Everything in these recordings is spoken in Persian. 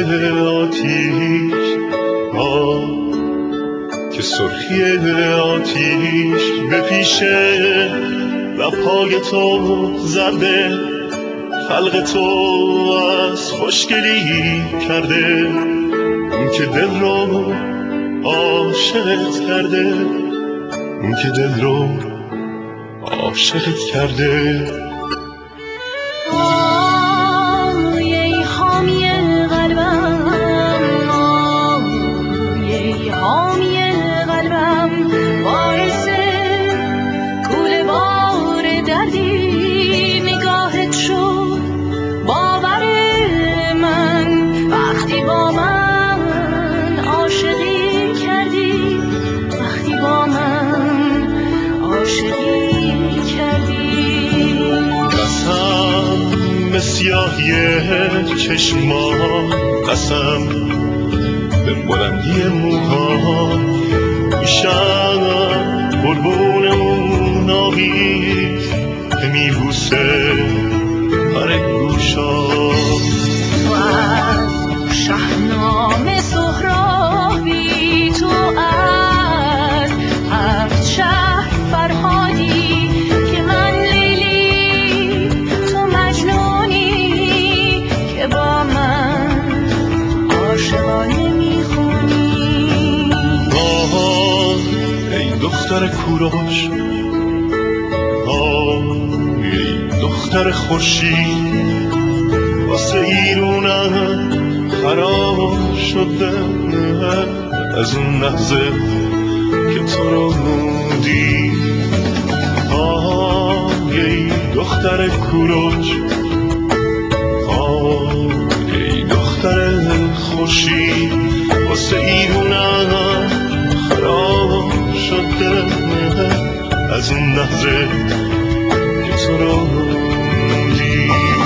آتیش که سرخی آتیش به پیشه لبهای تو زرده، خلق تو از خوشگلی کرده، اون که دل رو عاشقت کرده، اون که دل رو عاشقت کرده. ای حامی قلبم، ای حامی قلبم، باعث کوله بار دردی نگاهت شد باور من، وقتی با من عاشقی کردی، وقتی با من عاشقی کردی. قسم به سیاهی چشمان، قسم به بلندی موها، میشم قربون آویز که میبوسه هر گوشا. تو از شهنام سهرابی، تو از هفت شهر فرهادی، که من لیلی تو مجنونی، که با من عاشقانه میخونی. ای دختر کوروش، ای دختر خورشید، واسه ایرونم خراب شده از اون لحظه که تو رو دید. ای دختر کوروش، ای دختر خورشید، واسه ایرونم خراب شده از اون لحظه که تو رو دید.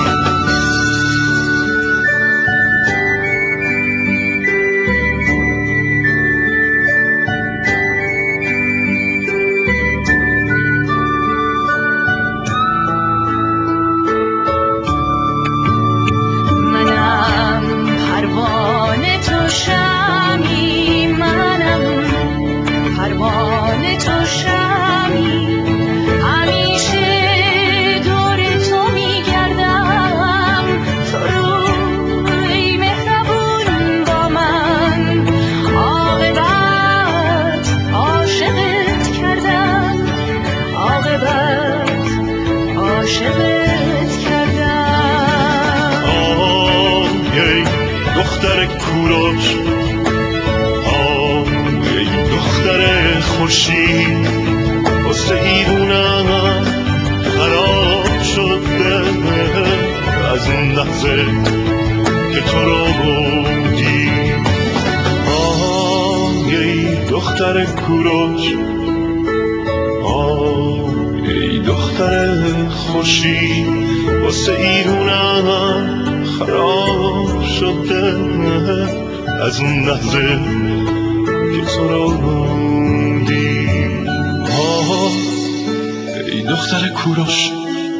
منم پروانه تو شمی، منم پروانه تو شمی، همیشه دور تو میگردم، تو روی مهربون با من، عاقبت عاشقت کردم، عاقبت عاشقت کردم. ای دختر کوروش، ای دختر خورشید، واسه ایرونم خراب شده از اون لحظه که تو رو دید. ای دختر کوروش، ای دختر خورشید، واسه ایرونم خراب شده از اون لحظه که تو رو دید. ای دختر کوروش،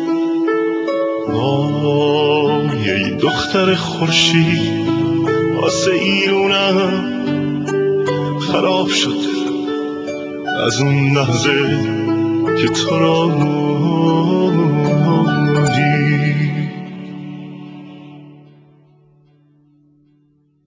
ای دختر خورشید، واسه ایرونم خراب شده از اون لحظه که تو رو